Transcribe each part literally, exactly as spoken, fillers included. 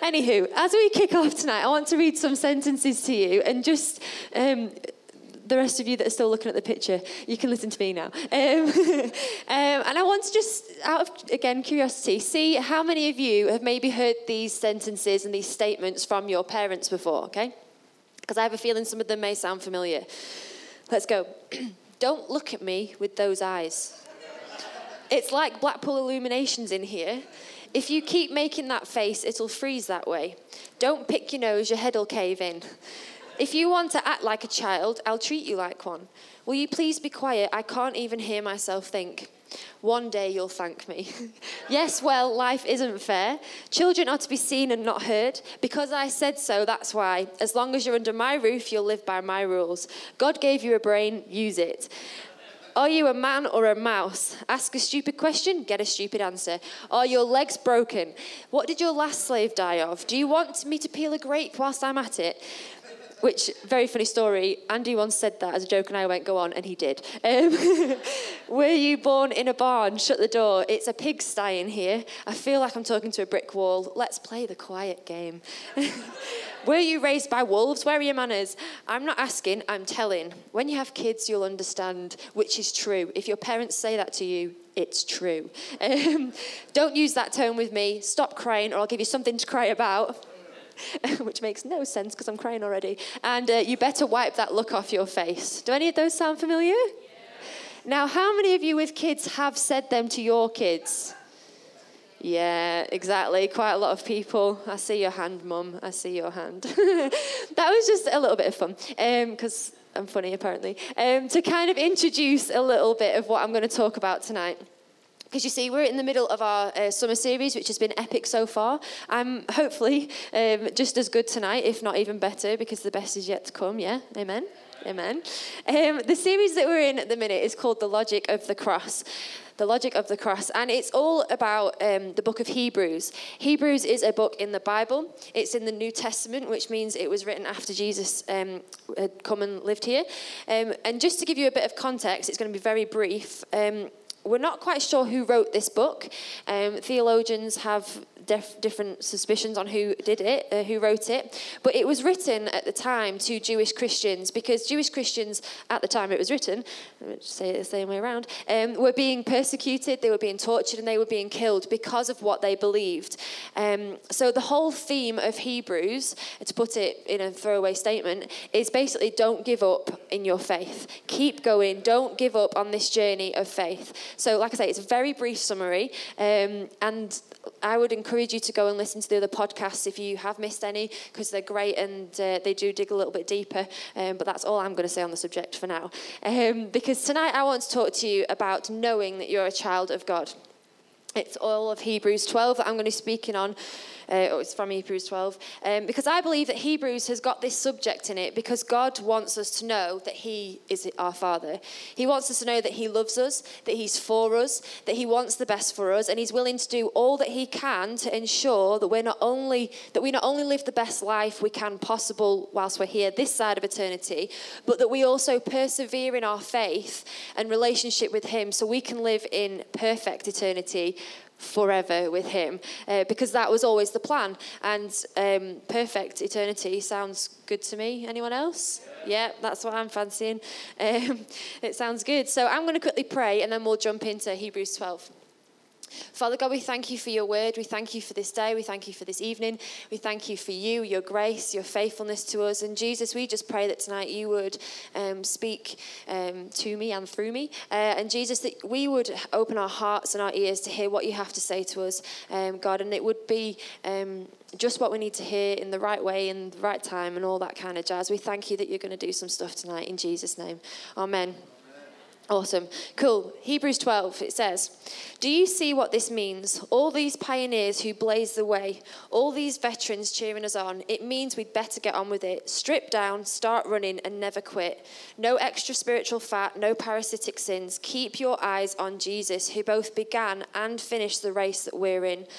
Anywho, as we kick off tonight, I want to read some sentences to you, and just um, the rest of you that are still looking at the picture, you can listen to me now. Um, um, and I want to just, out of, again, curiosity, see how many of you have maybe heard these sentences and these statements from your parents before, okay? Because I have a feeling some of them may sound familiar. Let's go. Don't look at me with those eyes. It's like Blackpool Illuminations in here. If you keep making that face, it'll freeze that way. Don't pick your nose, your head'll cave in. If you want to act like a child, I'll treat you like one. Will you please be quiet? I can't even hear myself think. One day you'll thank me. Yes, well, life isn't fair. Children are to be seen and not heard. Because I said so, that's why. As long as you're under my roof, you'll live by my rules. God gave you a brain, use it. Are you a man or a mouse? Ask a stupid question, get a stupid answer. Are your legs broken? What did your last slave die of? Do you want me to peel a grape whilst I'm at it? Which, very funny story, Andy once said that as a joke and I went, go on, and he did. Um, were you born in a barn? Shut the door. It's a pigsty in here. I feel like I'm talking to a brick wall. Let's play the quiet game. Were you raised by wolves? Where are your manners? I'm not asking, I'm telling. When you have kids, you'll understand which is true. If your parents say that to you, it's true. Um, don't use that tone with me. Stop crying or I'll give you something to cry about. Which makes no sense because I'm crying already. And uh, you better wipe that look off your face. Do any of those sound familiar? Yeah. Now, how many of you with kids have said them to your kids? Yeah, exactly. Quite a lot of people. I see your hand, Mum. I see your hand. That was just a little bit of fun because um, I'm funny, apparently. Um, to kind of introduce a little bit of what I'm going to talk about tonight. Because you see, we're in the middle of our uh, summer series, which has been epic so far. I'm hopefully um, just as good tonight, if not even better, because the best is yet to come, yeah? Amen? Amen. Um, the series that we're in at the minute is called The Logic of the Cross. The Logic of the Cross. And it's all about um, the book of Hebrews. Hebrews is a book in the Bible. It's in the New Testament, which means it was written after Jesus um, had come and lived here. Um, and just to give you a bit of context, it's going to be very brief. Um, We're not quite sure who wrote this book. Um, theologians have def- different suspicions on who did it, uh, who wrote it. But it was written at the time to Jewish Christians because Jewish Christians, at the time it was written, let's say it the same way around, um, were being persecuted, they were being tortured, and they were being killed because of what they believed. Um, so the whole theme of Hebrews, to put it in a throwaway statement, is basically don't give up in your faith. Keep going. Don't give up on this journey of faith. So, like I say, it's a very brief summary, um, and I would encourage you to go and listen to the other podcasts if you have missed any, because they're great and uh, they do dig a little bit deeper, um, but that's all I'm going to say on the subject for now. Um, because tonight I want to talk to you about knowing that you're a child of God. It's all of Hebrews twelve that I'm going to be speaking on. Uh, oh, it's from Hebrews twelve. Um, because I believe that Hebrews has got this subject in it because God wants us to know that he is our Father. He wants us to know that he loves us, that he's for us, that he wants the best for us, and he's willing to do all that he can to ensure that we're not only that we not only live the best life we can possible whilst we're here this side of eternity, but that we also persevere in our faith and relationship with him so we can live in perfect eternity forever with him, uh, because that was always the plan. And um, perfect eternity sounds good to me. Anyone else? Yeah, that's what I'm fancying. Um, it sounds good. So I'm going to quickly pray and then we'll jump into Hebrews twelve. Father God, we thank you for your word. We thank you for this day. We thank you for this evening. We thank you for you, your grace, your faithfulness to us. And Jesus, we just pray that tonight you would um, speak um, to me and through me. Uh, and Jesus, that we would open our hearts and our ears to hear what you have to say to us, um, God. And it would be um, just what we need to hear in the right way, in the right time, and all that kind of jazz. We thank you that you're going to do some stuff tonight in Jesus' name. Amen. Awesome. Cool. Hebrews twelve, it says, do you see what this means? All these pioneers who blaze the way, all these veterans cheering us on, it means we'd better get on with it. Strip down, start running, and never quit. No extra spiritual fat, no parasitic sins. Keep your eyes on Jesus, who both began and finished the race that we're in.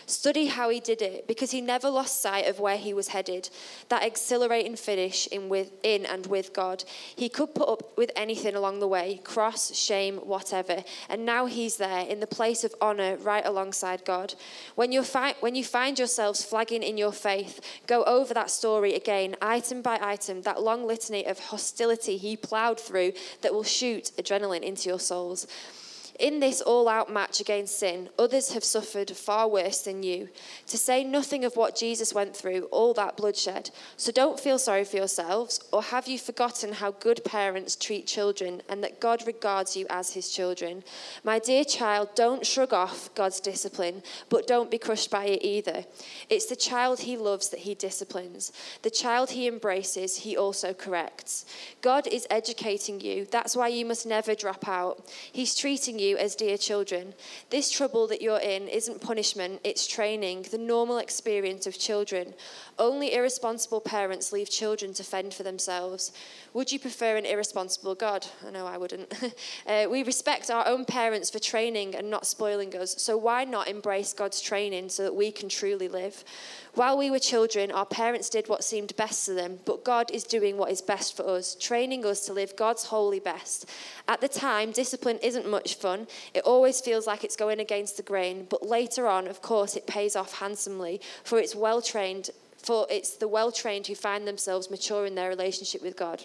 Study how he did it, because he never lost sight of where he was headed, that exhilarating finish in, with, in and with God. He could put up with anything along the way, cross, shame, whatever, and now he's there in the place of honour right alongside God. When, you're fi- when you find yourselves flagging in your faith, go over that story again, item by item, that long litany of hostility he ploughed through that will shoot adrenaline into your souls. In this all-out match against sin, others have suffered far worse than you, to say nothing of what Jesus went through, all that bloodshed. So don't feel sorry for yourselves, or have you forgotten how good parents treat children and that God regards you as his children? My dear child, don't shrug off God's discipline, but don't be crushed by it either. It's the child he loves that he disciplines. The child he embraces, he also corrects. God is educating you. That's why you must never drop out. He's treating you as dear children. This trouble that you're in isn't punishment, it's training, the normal experience of children. Only irresponsible parents leave children to fend for themselves. Would you prefer an irresponsible God? I know I wouldn't. uh, we respect our own parents for training and not spoiling us, so why not embrace God's training so that we can truly live? While we were children, our parents did what seemed best to them, but God is doing what is best for us, training us to live God's holy best. At the time, discipline isn't much fun. It always feels like it's going against the grain, but later on, of course, it pays off handsomely, for it's well-trained, for it's the well-trained who find themselves mature in their relationship with God.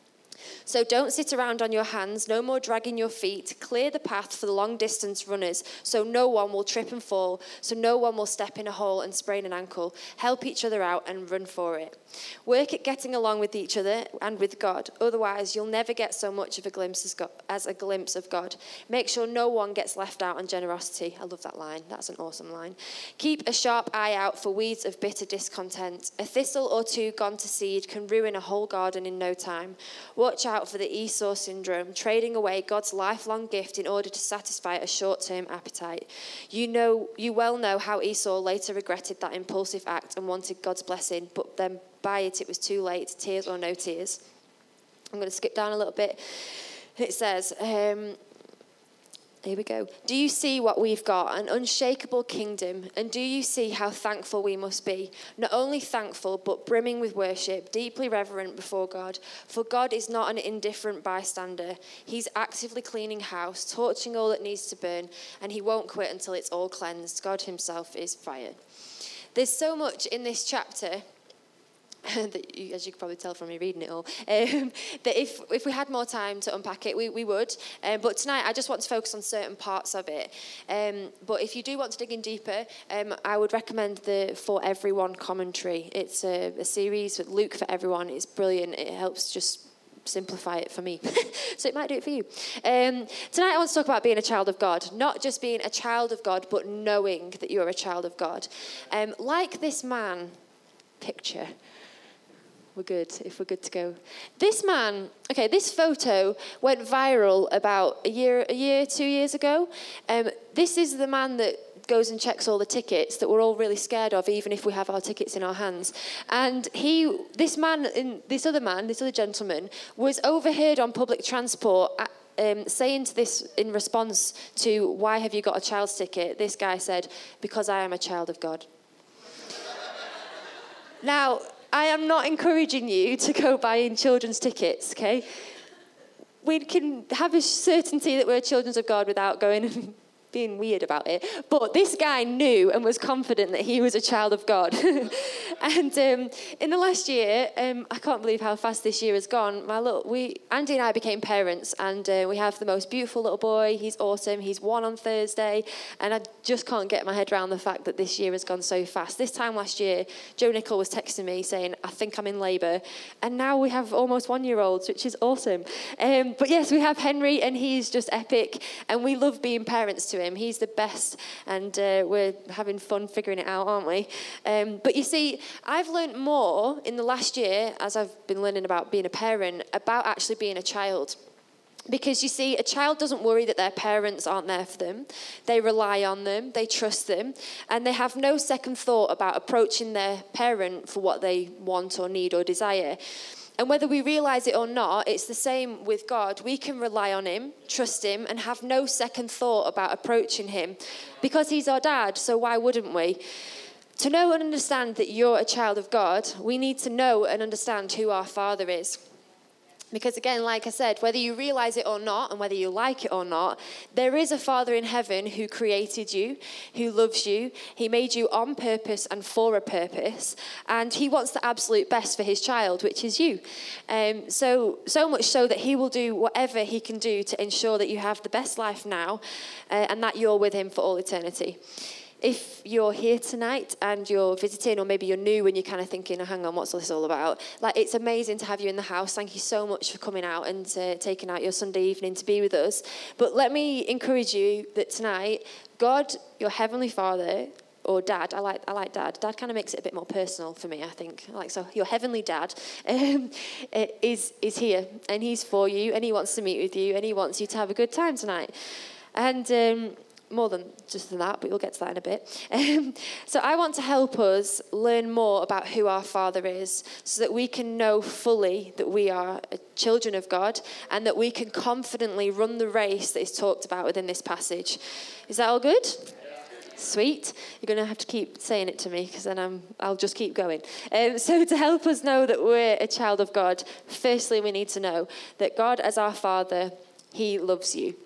So don't sit around on your hands, no more dragging your feet. Clear the path for the long-distance runners so no one will trip and fall, so no one will step in a hole and sprain an ankle. Help each other out and run for it. Work at getting along with each other and with God. Otherwise, you'll never get so much of a glimpse as, God, as a glimpse of God. Make sure no one gets left out on generosity. I love that line. That's an awesome line. Keep a sharp eye out for weeds of bitter discontent. A thistle or two gone to seed can ruin a whole garden in no time. Watch out for the Esau syndrome, trading away God's lifelong gift in order to satisfy a short-term appetite. You know, you well know how Esau later regretted that impulsive act and wanted God's blessing, but then by it, it was too late, tears or no tears. I'm going to skip down a little bit. It says, um, here we go. Do you see what we've got? An unshakable kingdom. And do you see how thankful we must be? Not only thankful, but brimming with worship, deeply reverent before God. For God is not an indifferent bystander. He's actively cleaning house, torching all that needs to burn, and he won't quit until it's all cleansed. God himself is fire. There's so much in this chapter that you, as you can probably tell from me reading it all, um, that if if we had more time to unpack it, we, we would. Um, but tonight, I just want to focus on certain parts of it. Um, but if you do want to dig in deeper, um, I would recommend the For Everyone commentary. It's a, a series with Luke for Everyone. It's brilliant. It helps just simplify it for me. So it might do it for you. Um, tonight, I want to talk about being a child of God. Not just being a child of God, but knowing that you're a child of God. Um, like this man picture. We're good, if we're good to go. This man, okay, this photo went viral about a year, a year, two years ago. Um, this is the man that goes and checks all the tickets that we're all really scared of, even if we have our tickets in our hands. And he, this man, in this other man, this other gentleman, was overheard on public transport at, Um, saying to this in response to, why have you got a child's ticket? This guy said, because I am a child of God. Now, I am not encouraging you to go buying children's tickets, okay? We can have a certainty that we're children of God without going and being weird about it. But this guy knew and was confident that he was a child of God. And um, in the last year, um, I can't believe how fast this year has gone. My little, we, Andy and I became parents, and uh, we have the most beautiful little boy. He's awesome. He's one on Thursday, and I just can't get my head around the fact that this year has gone so fast. This time last year, Joe Nicol was texting me saying, I think I'm in labour, and now we have almost one-year-olds, which is awesome. Um, but yes, we have Henry, and he's just epic, and we love being parents to him. He's the best, and uh, we're having fun figuring it out, aren't we? Um, but you see, I've learned more in the last year, as I've been learning about being a parent, about actually being a child. Because you see, a child doesn't worry that their parents aren't there for them. They rely on them, they trust them, and they have no second thought about approaching their parent for what they want or need or desire. And whether we realize it or not, it's the same with God. We can rely on him, trust him, and have no second thought about approaching him because he's our dad, so why wouldn't we? To know and understand that you're a child of God, we need to know and understand who our Father is. Because again, like I said, whether you realize it or not, and whether you like it or not, there is a Father in heaven who created you, who loves you. He made you on purpose and for a purpose. And he wants the absolute best for his child, which is you. Um, so, so much so that he will do whatever he can do to ensure that you have the best life now uh, and that you're with him for all eternity. If you're here tonight and you're visiting, or maybe you're new and you're kind of thinking, oh, hang on, what's this all about? Like, it's amazing to have you in the house. Thank you so much for coming out and uh, taking out your Sunday evening to be with us. But let me encourage you that tonight, God, your Heavenly Father, or Dad, I like I like Dad. Dad kind of makes it a bit more personal for me, I think. Like, so your Heavenly Dad um, is, is here, and he's for you, and he wants to meet with you, and he wants you to have a good time tonight. And... Um, more than just than that, but we'll get to that in a bit. Um, so I want to help us learn more about who our Father is so that we can know fully that we are children of God and that we can confidently run the race that is talked about within this passage. Is that all good? Sweet. You're going to have to keep saying it to me because then I'm, I'll just keep going. Um, so to help us know that we're a child of God, firstly we need to know that God as our Father, he loves you.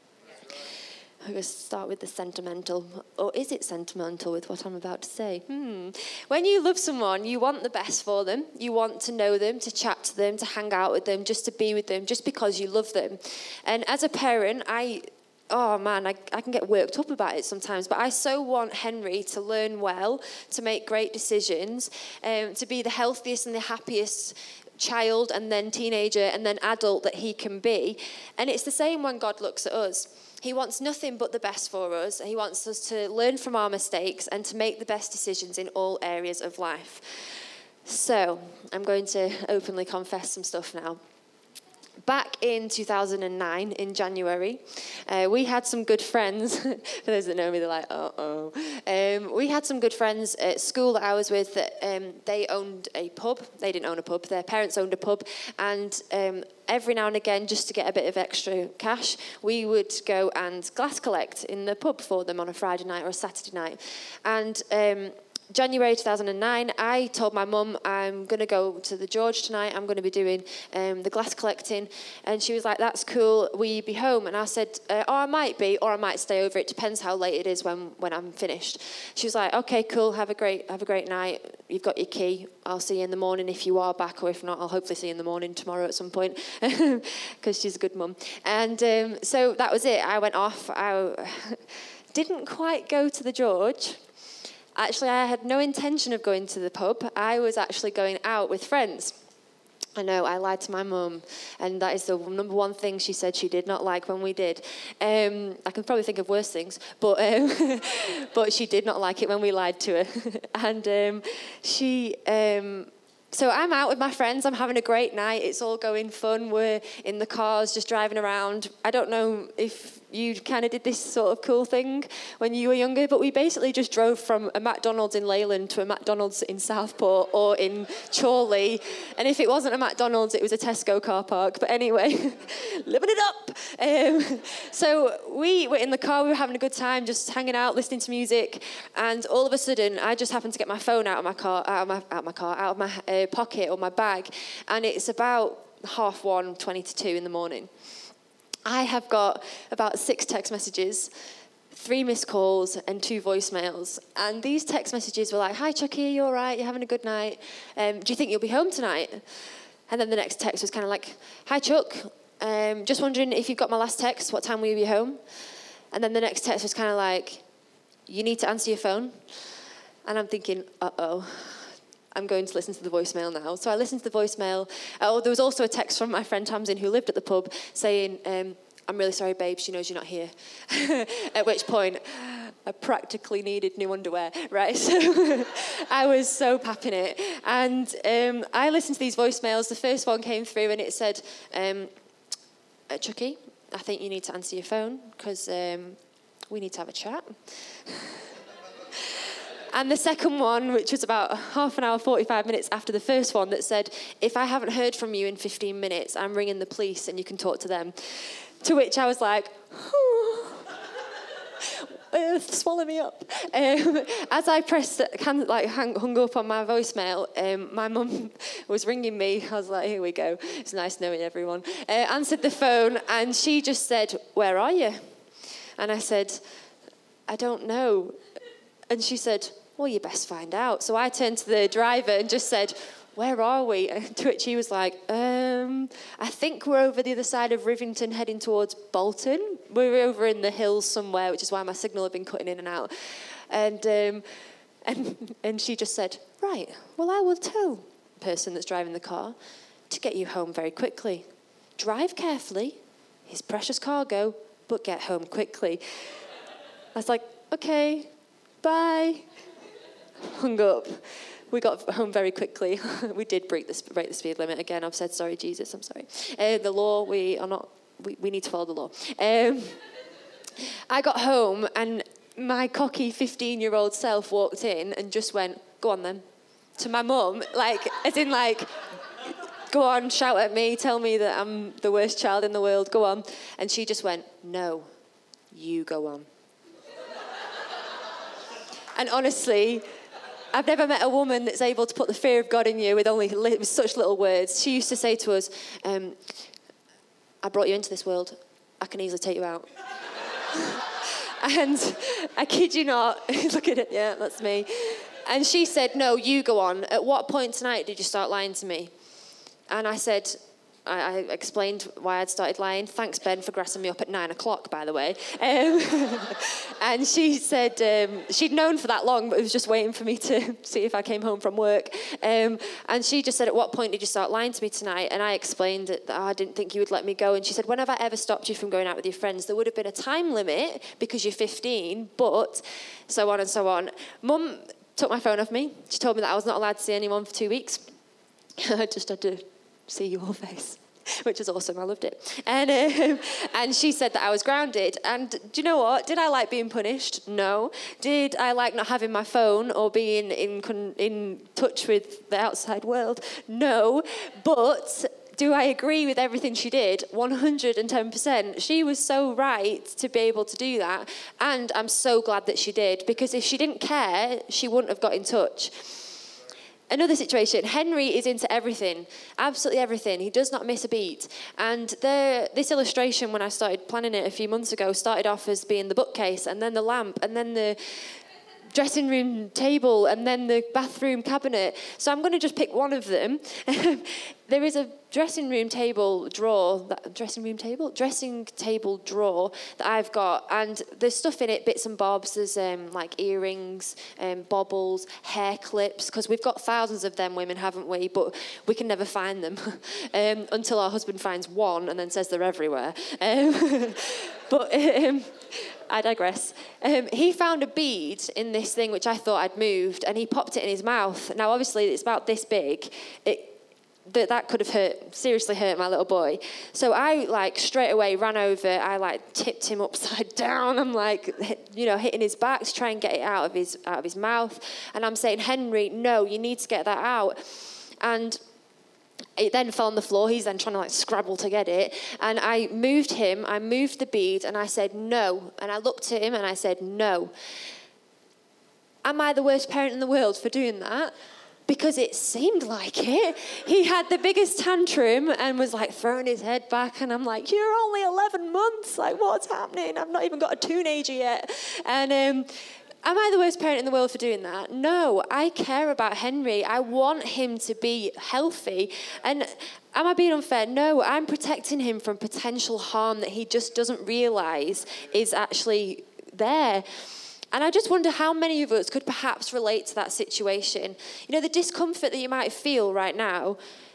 I'm going to start with the sentimental. Or is it sentimental with what I'm about to say? Hmm. When you love someone, you want the best for them. You want to know them, to chat to them, to hang out with them, just to be with them, just because you love them. And as a parent, I... Oh, man, I, I can get worked up about it sometimes, but I so want Henry to learn well, to make great decisions, um, to be the healthiest and the happiest child and then teenager and then adult that he can be. And it's the same when God looks at us. He wants nothing but the best for us. He wants us to learn from our mistakes and to make the best decisions in all areas of life. So, I'm going to openly confess some stuff now. Back in two thousand nine, in January, uh, we had some good friends. For those that know me, they're like, uh-oh. Um, we had some good friends at school that I was with that um, they owned a pub. They didn't own a pub. Their parents owned a pub. And um, every now and again, just to get a bit of extra cash, we would go and glass collect in the pub for them on a Friday night or a Saturday night. And... Um, January two thousand nine, I told my mum, I'm going to go to the George tonight. I'm going to be doing um, the glass collecting. And she was like, that's cool. Will you be home? And I said, uh, oh, I might be, or I might stay over. It depends how late it is when, when I'm finished. She was like, okay, cool. Have a great have a great night. You've got your key. I'll see you in the morning if you are back, or if not, I'll hopefully see you in the morning tomorrow at some point, because she's a good mum. And um, so that was it. I went off. I didn't quite go to the George. Actually, I had no intention of going to the pub. I was actually going out with friends. I know, I lied to my mum, and that is the number one thing she said she did not like when we did. Um, I can probably think of worse things, but um, but she did not like it when we lied to her. and um, she... Um, So I'm out with my friends. I'm having a great night. It's all going fun. We're in the cars, just driving around. I don't know if you kind of did this sort of cool thing when you were younger, but we basically just drove from a McDonald's in Leyland to a McDonald's in Southport or in Chorley. And if it wasn't a McDonald's, it was a Tesco car park. But anyway, living it up. Um, so we were in the car. We were having a good time, just hanging out, listening to music. And all of a sudden, I just happened to get my phone out of my car, out of my, out of my car, out of my uh, pocket or my bag. And it's about half one, twenty to two in the morning. I have got about six text messages, three missed calls, and two voicemails. And these text messages were like, hi, Chucky, you all right? You're having a good night? Um, do you think you'll be home tonight? And then the next text was kind of like, hi, Chuck. Um, just wondering if you've got my last text. What time will you be home? And then the next text was kind of like, you need to answer your phone. And I'm thinking, uh-oh. I'm going to listen to the voicemail now. So I listened to the voicemail. Oh, there was also a text from my friend Tamsin, who lived at the pub, saying, um, I'm really sorry, babe, she knows you're not here. At which point, I practically needed new underwear, right? So I was so papping it. And um, I listened to these voicemails. The first one came through and it said, um, uh, Chucky, I think you need to answer your phone because um, we need to have a chat. And the second one, which was about half an hour, forty-five minutes after the first one, that said, if I haven't heard from you in fifteen minutes, I'm ringing the police and you can talk to them. To which I was like, Earth, swallow me up. Um, as I pressed, like hung, hung up on my voicemail, um, my mum was ringing me. I was like, here we go. It's nice knowing everyone. Uh, answered the phone and she just said, where are you? And I said, I don't know. And she said, well, you best find out. So I turned to the driver and just said, where are we? And to which he was like, um, I think we're over the other side of Rivington heading towards Bolton. We're over in the hills somewhere, which is why my signal had been cutting in and out. And um, and and she just said, right, well, I will tell the person that's driving the car to get you home very quickly. Drive carefully, his precious cargo, but get home quickly. I was like, okay, bye. Hung up. We got home very quickly. We did break the, break the speed limit again. I've said, sorry, Jesus, I'm sorry. Uh, the law, we are not, we, we need to follow the law. Um, I got home and my cocky fifteen-year-old self walked in and just went, go on then. To my mum, like, as in like, go on, shout at me, tell me that I'm the worst child in the world, go on. And she just went, no, you go on. And honestly, I've never met a woman that's able to put the fear of God in you with only li- with such little words. She used to say to us, um, I brought you into this world. I can easily take you out. And I kid you not, look at it, yeah, that's me. And she said, no, you go on. At what point tonight did you start lying to me? And I said, I, I explained why I'd started lying. Thanks, Ben, for grassing me up at nine o'clock, by the way. Um, and she said um, she'd known for that long, but was just waiting for me to see if I came home from work. Um, and she just said, at what point did you start lying to me tonight? And I explained that oh, I didn't think you would let me go. And she said, when have I ever stopped you from going out with your friends? There would have been a time limit because you're fifteen, but so on and so on. Mum took my phone off me. She told me that I was not allowed to see anyone for two weeks. I just had to see your face, which was awesome. I loved it. And um, and she said that I was grounded. And do you know what? Did I like being punished? No. Did I like not having my phone or being in con- in touch with the outside world? No. But do I agree with everything she did? one hundred ten percent. She was so right to be able to do that. And I'm so glad that she did, because if she didn't care, she wouldn't have got in touch. Another situation, Henry is into everything, absolutely everything. He does not miss a beat. And the, this illustration, when I started planning it a few months ago, started off as being the bookcase, and then the lamp, and then the dressing room table, and then the bathroom cabinet. So I'm going to just pick one of them. There is a dressing room table drawer, that, dressing room table? Dressing table drawer that I've got, and there's stuff in it, bits and bobs. There's um, like earrings, um, baubles, hair clips, because we've got thousands of them women, haven't we? But we can never find them um, until our husband finds one and then says they're everywhere. Um, but um, I digress. Um, he found a bead in this thing which I thought I'd moved, and he popped it in his mouth. Now, obviously, it's about this big. It that that could have hurt, seriously hurt my little boy. So I, like, straight away ran over. I, like, tipped him upside down. I'm, like, hit, you know, hitting his back to try and get it out of his out of his mouth. And I'm saying, Henry, no, you need to get that out. And it then fell on the floor. He's then trying to, like, scrabble to get it. And I moved him. I moved the bead, and I said, no. And I looked at him, and I said, no. Am I the worst parent in the world for doing that? Because it seemed like it. He had the biggest tantrum and was like throwing his head back, and I'm like, you're only eleven months, like what's happening? I've not even got a teenager yet. And um, am I the worst parent in the world for doing that? No, I care about Henry. I want him to be healthy. And am I being unfair? No, I'm protecting him from potential harm that he just doesn't realise is actually there. And I just wonder how many of us could perhaps relate to that situation. You know, the discomfort that you might feel right now,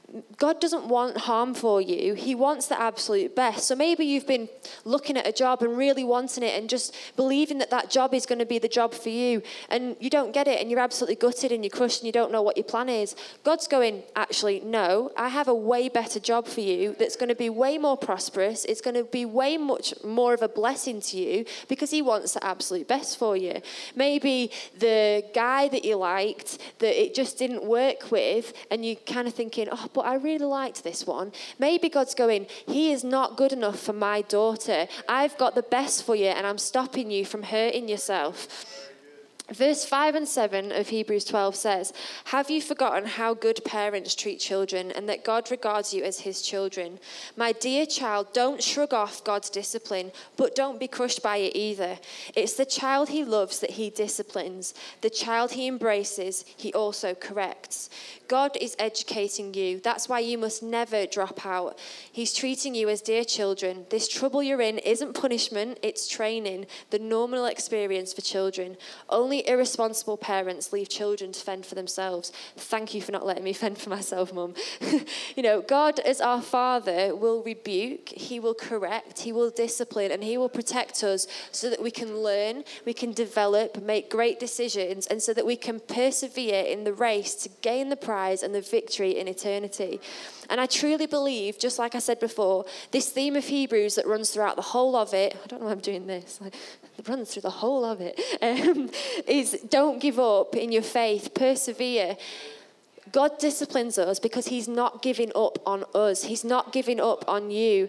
God doesn't want harm for you. He wants the absolute best. So maybe you've been looking at a job and really wanting it and just believing that that job is going to be the job for you, and you don't get it and you're absolutely gutted and you're crushed and you don't know what your plan is. God's going, actually, no, I have a way better job for you that's going to be way more prosperous. It's going to be way much more of a blessing to you because he wants the absolute best for you. Maybe the guy that you liked that it just didn't work with, and you kind of thinking, oh, but I really liked this one. Maybe God's going, he is not good enough for my daughter. I've got the best for you, and I'm stopping you from hurting yourself. Verse five and seven of Hebrews twelve says, have you forgotten how good parents treat children and that God regards you as his children? My dear child, don't shrug off God's discipline, but don't be crushed by it either. It's the child he loves that he disciplines. The child he embraces, he also corrects. God is educating you. That's why you must never drop out. He's treating you as dear children. This trouble you're in isn't punishment, it's training, the normal experience for children. Only irresponsible parents leave children to fend for themselves. Thank you for not letting me fend for myself, Mum. You know, God as our Father will rebuke, he will correct, he will discipline, and he will protect us so that we can learn, we can develop, make great decisions, and so that we can persevere in the race to gain the prize and the victory in eternity. And I truly believe, just like I said before, this theme of Hebrews that runs throughout the whole of it, I don't know why I'm doing this, like, it runs through the whole of it, um, is don't give up in your faith, persevere. God disciplines us because he's not giving up on us. He's not giving up on you.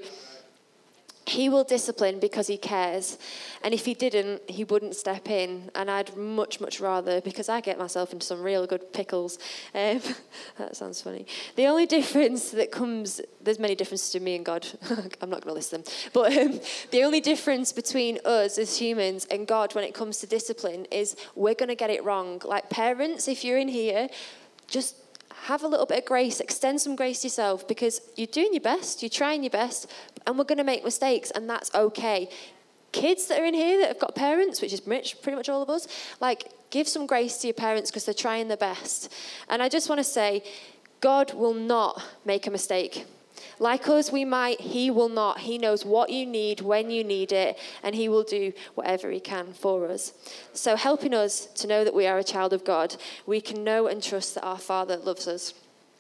He will discipline because he cares. And if he didn't, he wouldn't step in. And I'd much, much rather, because I get myself into some real good pickles. Um, that sounds funny. The only difference that comes, there's many differences to me and God. I'm not going to list them. But um, the only difference between us as humans and God when it comes to discipline is we're going to get it wrong. Like parents, if you're in here, just have a little bit of grace, extend some grace to yourself, because you're doing your best, you're trying your best, and we're going to make mistakes, and that's okay. Kids that are in here that have got parents, which is pretty much all of us, like, give some grace to your parents because they're trying their best. And I just want to say, God will not make a mistake. Like us, we might, he will not. He knows what you need, when you need it, and he will do whatever he can for us. So helping us to know that we are a child of God, we can know and trust that our Father loves us.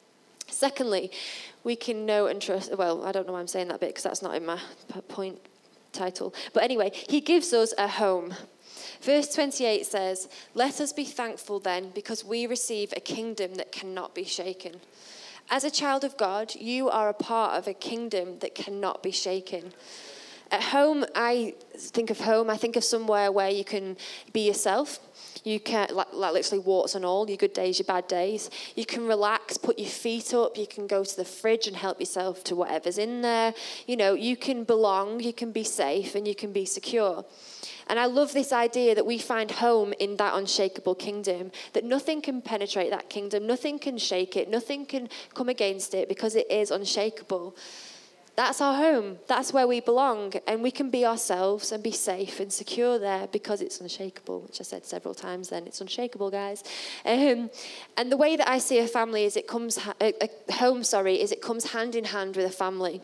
Secondly, we can know and trust, well, I don't know why I'm saying that bit because that's not in my point title. But anyway, he gives us a home. Verse twenty-eight says, let us be thankful then because we receive a kingdom that cannot be shaken. As a child of God, you are a part of a kingdom that cannot be shaken. At home, I think of home, I think of somewhere where you can be yourself. You can, like, like literally warts and all, your good days, your bad days. You can relax, put your feet up. You can go to the fridge and help yourself to whatever's in there. You know, you can belong, you can be safe, and you can be secure. And I love this idea that we find home in that unshakable kingdom, that nothing can penetrate that kingdom, nothing can shake it, nothing can come against it because it is unshakable. That's our home. That's where we belong. And we can be ourselves and be safe and secure there because it's unshakable, which I said several times then. It's unshakable, guys. Um, and the way that I see a family is it comes, ha- a, a home, sorry, is it comes hand in hand with a family.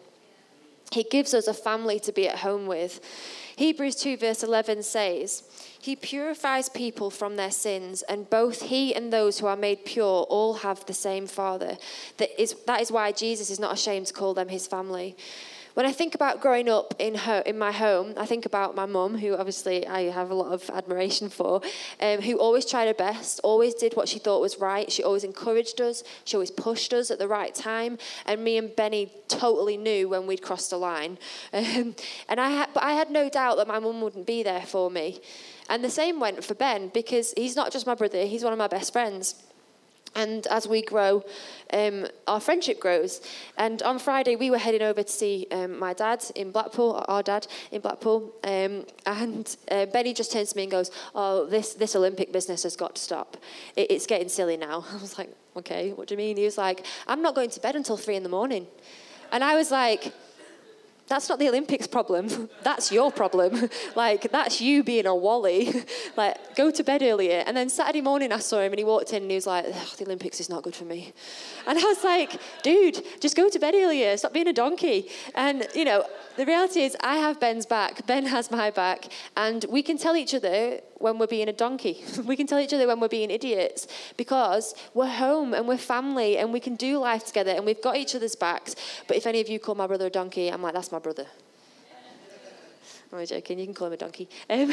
He gives us a family to be at home with. Hebrews two verse eleven says, he purifies people from their sins, and both he and those who are made pure all have the same Father. That is, that is why Jesus is not ashamed to call them his family. When I think about growing up in her, in my home, I think about my mum, who obviously I have a lot of admiration for, um, who always tried her best, always did what she thought was right. She always encouraged us. She always pushed us at the right time. And me and Benny totally knew when we'd crossed the line. Um, and I had, but I had no doubt that my mum wouldn't be there for me. And the same went for Ben, because he's not just my brother, he's one of my best friends. And as we grow, um, our friendship grows. And on Friday, we were heading over to see um, my dad in Blackpool, our dad in Blackpool. Um, and uh, Benny just turns to me and goes, oh, this, this Olympic business has got to stop. It, it's getting silly now. I was like, okay, what do you mean? He was like, I'm not going to bed until three in the morning. And I was like, that's not the Olympics problem. That's your problem. Like, that's you being a wally. Like, go to bed earlier. And then Saturday morning I saw him and he walked in and he was like, the Olympics is not good for me. And I was like, dude, just go to bed earlier. Stop being a donkey. And, you know, the reality is I have Ben's back. Ben has my back. And we can tell each other when we're being a donkey. We can tell each other when we're being idiots because we're home and we're family and we can do life together and we've got each other's backs. But if any of you call my brother a donkey, I'm like, that's my brother. I'm only joking. You can call him a donkey. Um,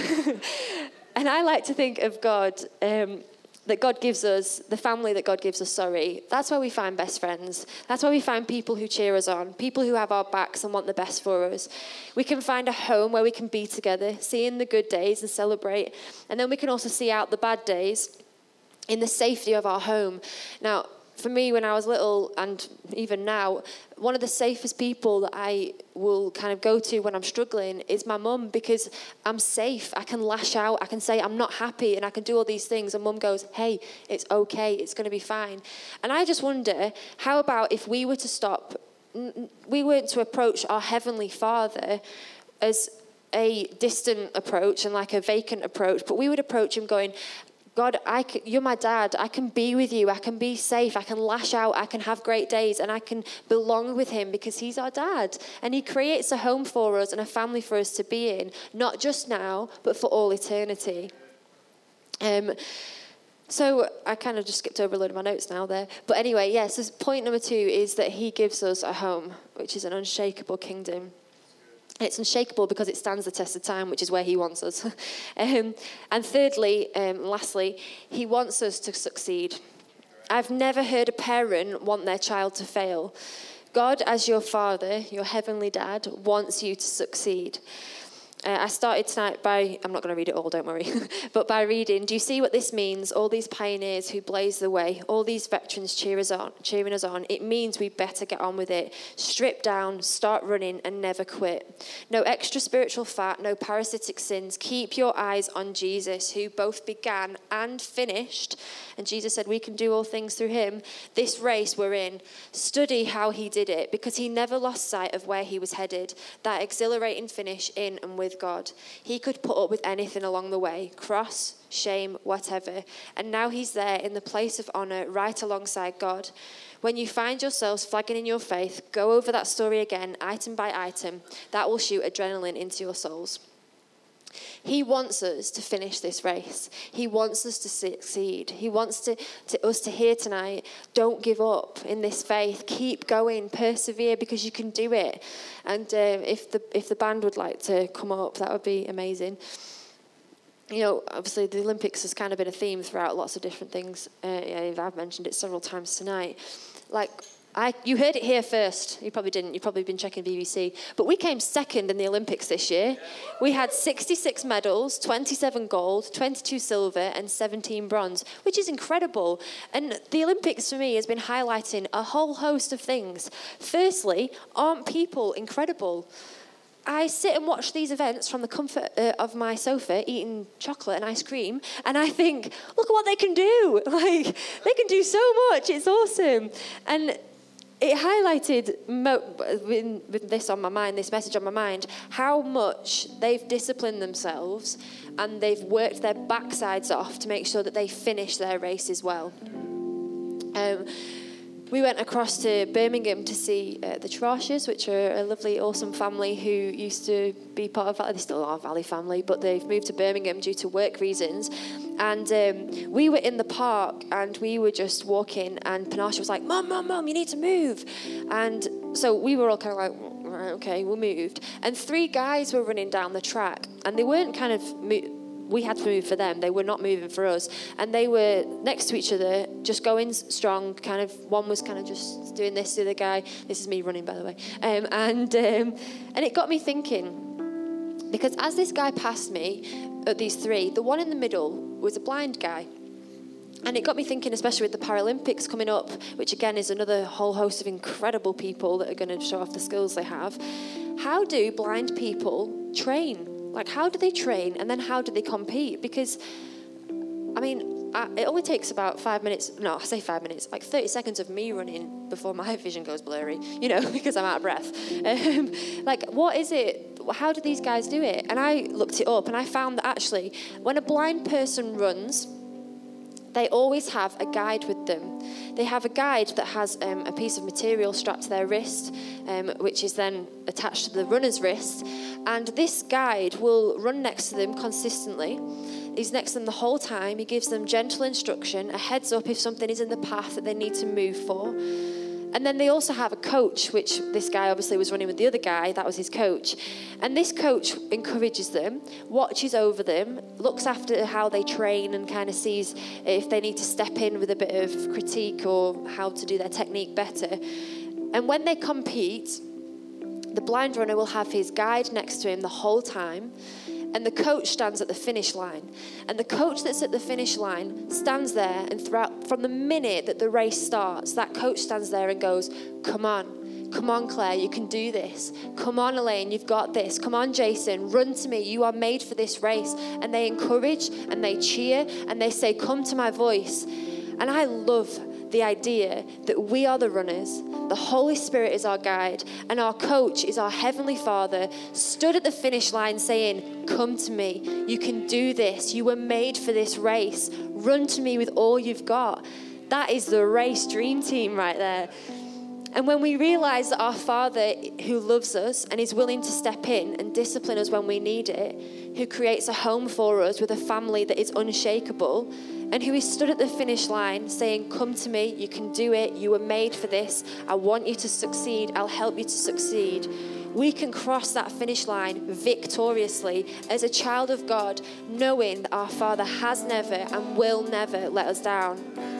and I like to think of God, um, that God gives us, the family that God gives us, sorry. That's where we find best friends. That's where we find people who cheer us on, people who have our backs and want the best for us. We can find a home where we can be together, see in the good days and celebrate. And then we can also see out the bad days in the safety of our home. Now, for me, when I was little, and even now, one of the safest people that I will kind of go to when I'm struggling is my mum, because I'm safe. I can lash out. I can say I'm not happy, and I can do all these things. And mum goes, hey, it's okay. It's going to be fine. And I just wonder, how about if we were to stop, we weren't to approach our Heavenly Father as a distant approach and like a vacant approach, but we would approach him going, God, I can, you're my dad. I can be with you. I can be safe. I can lash out. I can have great days. And I can belong with him because he's our dad. And he creates a home for us and a family for us to be in, not just now, but for all eternity. Um, so I kind of just skipped over a load of my notes now there. But anyway, yes, yeah, so point number two is that he gives us a home, which is an unshakable kingdom. It's unshakable because it stands the test of time, which is where he wants us. um, and thirdly, um, lastly, he wants us to succeed. I've never heard a parent want their child to fail. God, as your father, your heavenly dad, wants you to succeed. Uh, I started tonight by, I'm not going to read it all, don't worry, but by reading, do you see what this means? All these pioneers who blaze the way, all these veterans cheer us on, cheering us on. It means we better get on with it. Strip down, start running, and never quit. No extra spiritual fat, no parasitic sins. Keep your eyes on Jesus, who both began and finished. And Jesus said we can do all things through him. This race we're in. Study how he did it, because he never lost sight of where he was headed. That exhilarating finish in and with God. He could put up with anything along the way, cross, shame, whatever. And now he's there in the place of honor, right alongside God. When you find yourselves flagging in your faith, go over that story again, item by item. That will shoot adrenaline into your souls. He wants us to finish this race. He wants us to succeed. He wants to, to us to hear tonight, don't give up in this faith. Keep going, persevere, because you can do it. And um, if the if the band would like to come up, that would be amazing. You know, obviously the Olympics has kind of been a theme throughout lots of different things. Uh, yeah, I've mentioned it several times tonight. Like, I, you heard it here first. You probably didn't. You've probably been checking B B C. But we came second in the Olympics this year. We had sixty-six medals, twenty-seven gold, twenty-two silver, and seventeen bronze, which is incredible. And the Olympics, for me, has been highlighting a whole host of things. Firstly, aren't people incredible? I sit and watch these events from the comfort uh, of my sofa, eating chocolate and ice cream, and I think, look at what they can do. Like, they can do so much. It's awesome. And it highlighted, mo- with, with this on my mind, this message on my mind, how much they've disciplined themselves and they've worked their backsides off to make sure that they finish their race as well. Um, we went across to Birmingham to see uh, the Trashes, which are a lovely, awesome family who used to be part of Valley. They still are a Valley family, but they've moved to Birmingham due to work reasons. And um, we were in the park and we were just walking, and Panasha was like, Mum, Mum, Mum, you need to move. And so we were all kind of like, right, okay, we moved. And three guys were running down the track, and they weren't kind of... Mo- we had to move for them. They were not moving for us. And they were next to each other, just going strong, kind of, one was kind of just doing this to the guy. This is me running, by the way. Um, and um, and it got me thinking, because as this guy passed me, at these three, the one in the middle was a blind guy. And it got me thinking, especially with the Paralympics coming up, which again is another whole host of incredible people that are going to show off the skills they have. How do blind people train? Like, how do they train, and then how do they compete? Because, I mean, I, it only takes about five minutes, no, I say five minutes, like thirty seconds of me running before my vision goes blurry, you know, because I'm out of breath. Um, like, what is it? How do these guys do it? And I looked it up and I found that actually when a blind person runs, they always have a guide with them. They have a guide that has um, a piece of material strapped to their wrist, um, which is then attached to the runner's wrist. And this guide will run next to them consistently. He's next to them the whole time. He gives them gentle instruction, a heads up if something is in the path that they need to move for. And then they also have a coach, which this guy obviously was running with the other guy. That was his coach. And this coach encourages them, watches over them, looks after how they train and kind of sees if they need to step in with a bit of critique or how to do their technique better. And when they compete, the blind runner will have his guide next to him the whole time. And the coach stands at the finish line. And the coach that's at the finish line stands there, and throughout, from the minute that the race starts, that coach stands there and goes, come on, come on, Claire, you can do this. Come on, Elaine, you've got this. Come on, Jason, run to me. You are made for this race. And they encourage and they cheer and they say, come to my voice. And I love the idea that we are the runners, the Holy Spirit is our guide, and our coach is our Heavenly Father, stood at the finish line saying, come to me, you can do this, you were made for this race, run to me with all you've got. That is the race dream team right there. And when we realize that our Father who loves us and is willing to step in and discipline us when we need it, who creates a home for us with a family that is unshakable, and who is stood at the finish line saying, come to me, you can do it, you were made for this, I want you to succeed, I'll help you to succeed. We can cross that finish line victoriously as a child of God, knowing that our Father has never and will never let us down.